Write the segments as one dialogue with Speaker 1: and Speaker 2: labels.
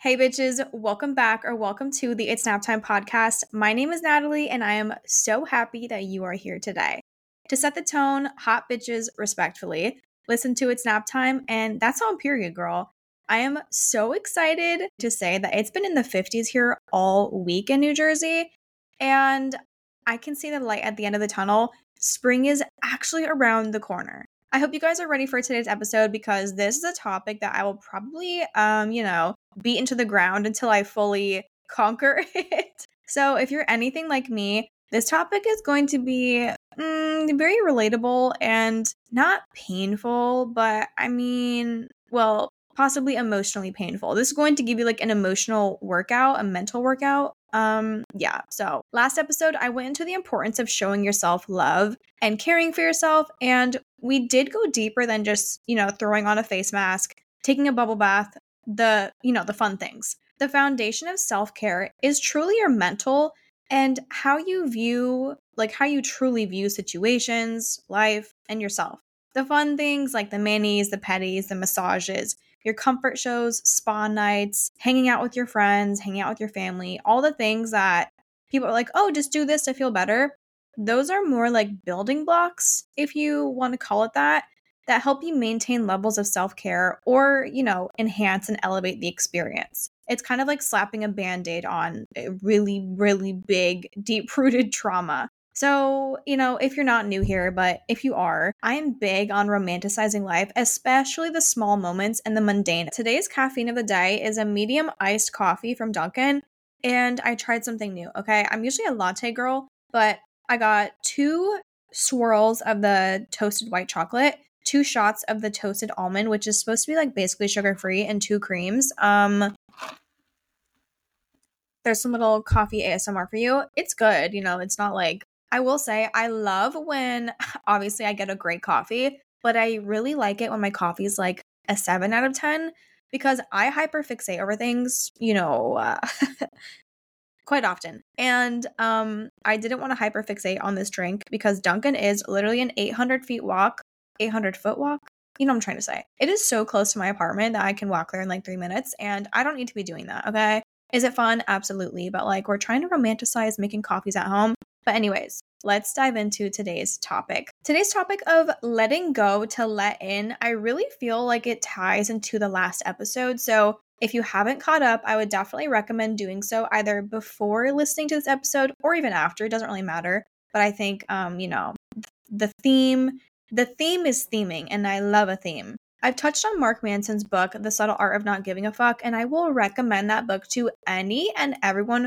Speaker 1: Hey bitches, welcome back or welcome to the It's Nap Time podcast. My name is Natalie and I am so happy that you are here today. To set the tone, hot bitches respectfully, listen to It's Nap Time and that's on period, girl. I am so excited to say that it's been in the 50s here all week in New Jersey and I can see the light at the end of the tunnel. Spring is actually around the corner. I hope you guys are ready for today's episode because this is a topic that I will probably, beat into the ground until I fully conquer it. So, if you're anything like me, this topic is going to be very relatable and not painful, but possibly emotionally painful. This is going to give you like an emotional workout, a mental workout. So last episode, I went into the importance of showing yourself love and caring for yourself. And we did go deeper than just, throwing on a face mask, taking a bubble bath, the fun things. The foundation of self-care is truly your mental and how you truly view situations, life, and yourself. The fun things like the manis, the petties, the massages, your comfort shows, spa nights, hanging out with your friends, hanging out with your family, all the things that people are like, oh, just do this to feel better. Those are more like building blocks, if you want to call it that help you maintain levels of self-care or, enhance and elevate the experience. It's kind of like slapping a band-aid on a really, really big, deep-rooted trauma. So, if you're not new here, but if you are, I am big on romanticizing life, especially the small moments and the mundane. Today's caffeine of the day is a medium iced coffee from Dunkin', and I tried something new, okay? I'm usually a latte girl, but I got 2 swirls of the toasted white chocolate, 2 shots of the toasted almond, which is supposed to be like basically sugar-free, and 2 creams. There's some little coffee ASMR for you. It's good, it's not like I will say I love when obviously I get a great coffee, but I really like it when my coffee is like a 7 out of 10 because I hyperfixate over things, quite often. And I didn't want to hyperfixate on this drink because Dunkin' is literally an 800-foot walk. You know what I'm trying to say. It is so close to my apartment that I can walk there in like 3 minutes and I don't need to be doing that, okay? Is it fun? Absolutely. But like we're trying to romanticize making coffees at home. But anyways, let's dive into today's topic. Today's topic of letting go to let in, I really feel like it ties into the last episode. So if you haven't caught up, I would definitely recommend doing so either before listening to this episode or even after. It doesn't really matter. But I think, the theme is theming, and I love a theme. I've touched on Mark Manson's book, The Subtle Art of Not Giving a Fuck, and I will recommend that book to any and everyone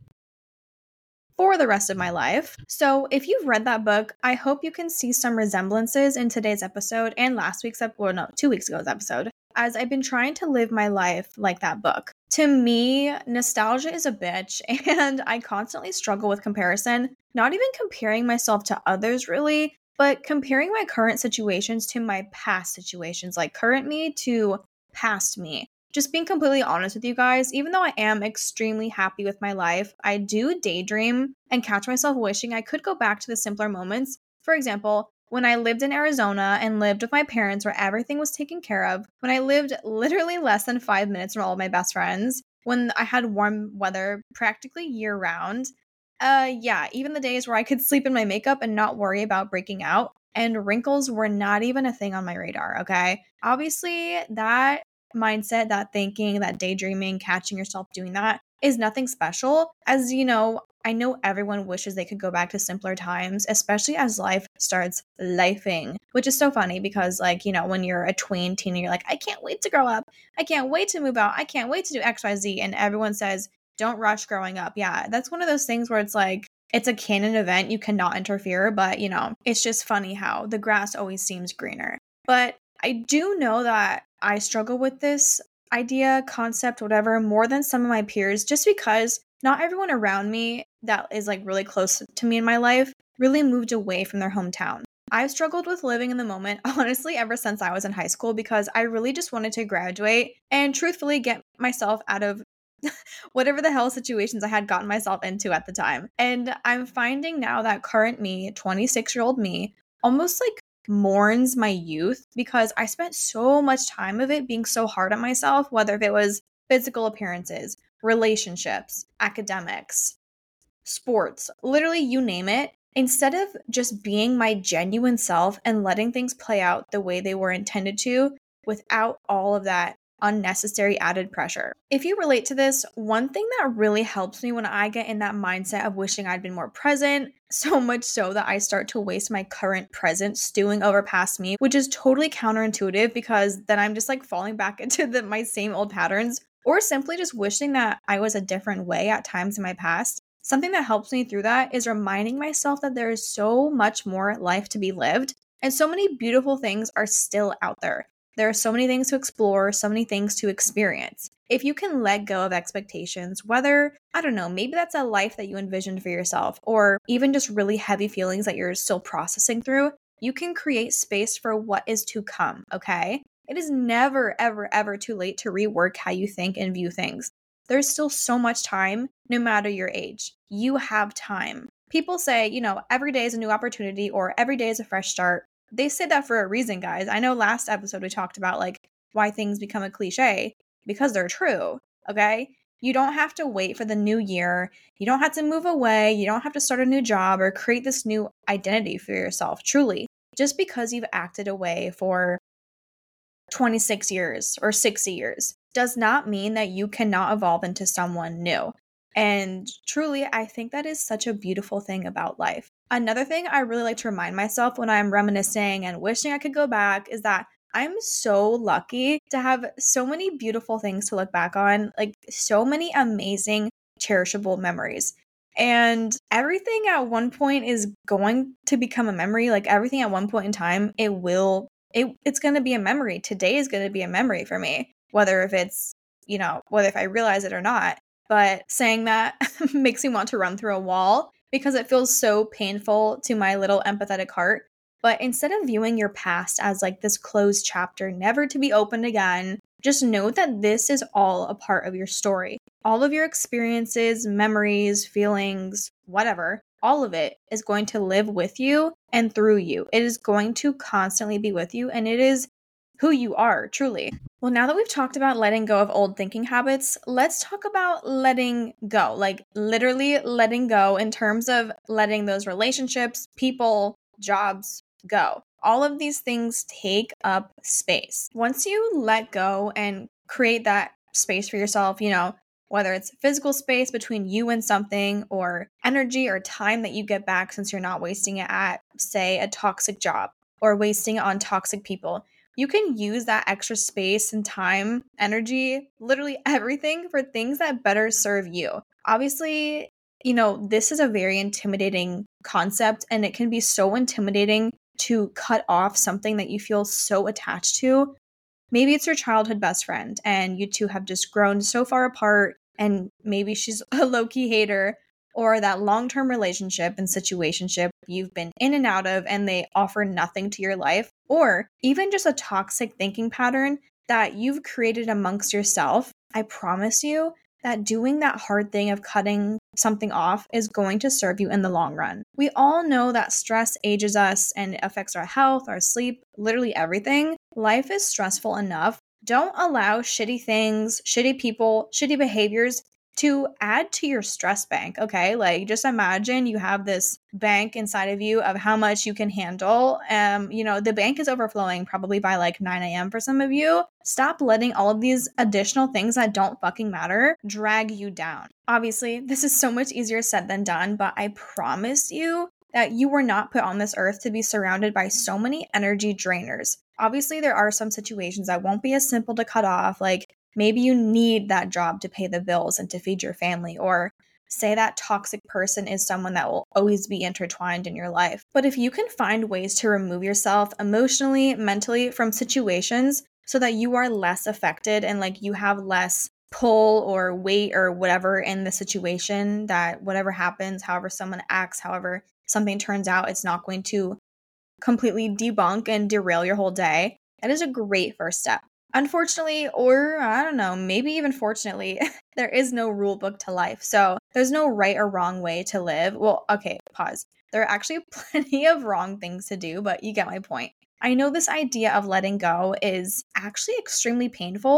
Speaker 1: for the rest of my life. So if you've read that book, I hope you can see some resemblances in today's episode and last week's episode, 2 weeks ago's episode, as I've been trying to live my life like that book. To me, nostalgia is a bitch, and I constantly struggle with comparison, not even comparing myself to others really, but comparing my current situations to my past situations, like current me to past me. Just being completely honest with you guys, even though I am extremely happy with my life, I do daydream and catch myself wishing I could go back to the simpler moments. For example, when I lived in Arizona and lived with my parents where everything was taken care of, when I lived literally less than 5 minutes from all of my best friends, when I had warm weather practically year round, even the days where I could sleep in my makeup and not worry about breaking out, and wrinkles were not even a thing on my radar, okay? Obviously, that mindset, that thinking, that daydreaming, catching yourself doing that is nothing special. As you know, I know everyone wishes they could go back to simpler times, especially as life starts lifing, which is so funny because, when you're a teen, you're like, I can't wait to grow up. I can't wait to move out. I can't wait to do XYZ. And everyone says, don't rush growing up. Yeah, that's one of those things where it's like, it's a canon event. You cannot interfere, but it's just funny how the grass always seems greener. But I do know that I struggle with this idea, concept, whatever, more than some of my peers, just because not everyone around me that is like really close to me in my life really moved away from their hometown. I've struggled with living in the moment, honestly, ever since I was in high school because I really just wanted to graduate and truthfully get myself out of whatever the hell situations I had gotten myself into at the time. And I'm finding now that current me, 26-year-old me, almost like mourns my youth because I spent so much time of it being so hard on myself, whether if it was physical appearances, relationships, academics, sports, literally you name it, instead of just being my genuine self and letting things play out the way they were intended to without all of that unnecessary added pressure. If you relate to this, one thing that really helps me when I get in that mindset of wishing I'd been more present, so much so that I start to waste my current present stewing over past me, which is totally counterintuitive because then I'm just like falling back into my same old patterns, or simply just wishing that I was a different way at times in my past. Something that helps me through that is reminding myself that there is so much more life to be lived and so many beautiful things are still out there. There are so many things to explore, so many things to experience. If you can let go of expectations, whether, I don't know, maybe that's a life that you envisioned for yourself, or even just really heavy feelings that you're still processing through, you can create space for what is to come, okay? It is never, ever, ever too late to rework how you think and view things. There's still so much time, no matter your age. You have time. People say, every day is a new opportunity or every day is a fresh start. They say that for a reason, guys. I know last episode we talked about like why things become a cliche because they're true, okay? You don't have to wait for the new year. You don't have to move away. You don't have to start a new job or create this new identity for yourself, truly. Just because you've acted away for 26 years or 60 years does not mean that you cannot evolve into someone new. And truly, I think that is such a beautiful thing about life. Another thing I really like to remind myself when I'm reminiscing and wishing I could go back is that I'm so lucky to have so many beautiful things to look back on, like so many amazing, cherishable memories. And everything at one point is going to become a memory. Like everything at one point in time, it's going to be a memory. Today is going to be a memory for me, whether if I realize it or not. But saying that makes me want to run through a wall because it feels so painful to my little empathetic heart. But instead of viewing your past as like this closed chapter, never to be opened again, just know that this is all a part of your story. All of your experiences, memories, feelings, whatever, all of it is going to live with you and through you. It is going to constantly be with you, and it is who you are, truly. Well, now that we've talked about letting go of old thinking habits, let's talk about letting go, like literally letting go in terms of letting those relationships, people, jobs go. All of these things take up space. Once you let go and create that space for yourself, whether it's physical space between you and something, or energy or time that you get back since you're not wasting it at, say, a toxic job or wasting it on toxic people, you can use that extra space and time, energy, literally everything for things that better serve you. Obviously, this is a very intimidating concept, and it can be so intimidating to cut off something that you feel so attached to. Maybe it's your childhood best friend and you two have just grown so far apart, and maybe she's a low-key hater, or that long-term relationship and situationship you've been in and out of and they offer nothing to your life, or even just a toxic thinking pattern that you've created amongst yourself. I promise you that doing that hard thing of cutting something off is going to serve you in the long run. We all know that stress ages us and it affects our health, our sleep, literally everything. Life is stressful enough. Don't allow shitty things, shitty people, shitty behaviors to add to your stress bank, okay? Like, just imagine you have this bank inside of you of how much you can handle. The bank is overflowing probably by like 9 a.m. for some of you. Stop letting all of these additional things that don't fucking matter drag you down. Obviously, this is so much easier said than done, but I promise you that you were not put on this earth to be surrounded by so many energy drainers. Obviously, there are some situations that won't be as simple to cut off, like maybe you need that job to pay the bills and to feed your family, or say that toxic person is someone that will always be intertwined in your life. But if you can find ways to remove yourself emotionally, mentally from situations so that you are less affected and like you have less pull or weight or whatever in the situation, that whatever happens, however someone acts, however something turns out, it's not going to completely debunk and derail your whole day, that is a great first step. Unfortunately, or I don't know, maybe even fortunately, there is no rule book to life. So there's no right or wrong way to live. Well, okay, pause. There are actually plenty of wrong things to do, but you get my point. I know this idea of letting go is actually extremely painful,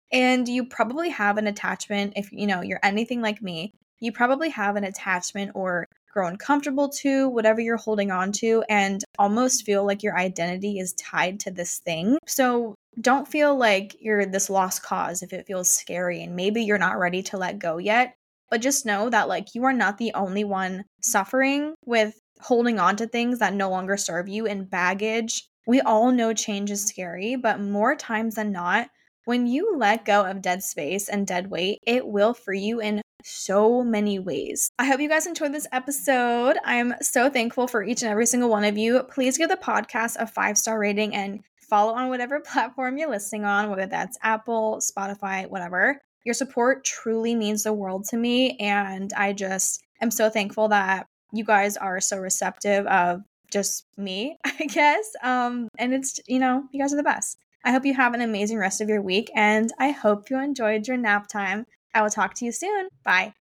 Speaker 1: And you probably have an attachment, if you know you're anything like me, you probably have an attachment or grown comfortable to whatever you're holding on to and almost feel like your identity is tied to this thing. So don't feel like you're this lost cause if it feels scary and maybe you're not ready to let go yet. But just know that like you are not the only one suffering with holding on to things that no longer serve you and baggage. We all know change is scary, but more times than not, when you let go of dead space and dead weight, it will free you in so many ways. I hope you guys enjoyed this episode. I'm so thankful for each and every single one of you. Please give the podcast a 5-star rating and follow on whatever platform you're listening on, whether that's Apple, Spotify, whatever. Your support truly means the world to me, and I just am so thankful that you guys are so receptive of just me, I guess. And it's, you guys are the best. I hope you have an amazing rest of your week, and I hope you enjoyed your nap time. I will talk to you soon. Bye.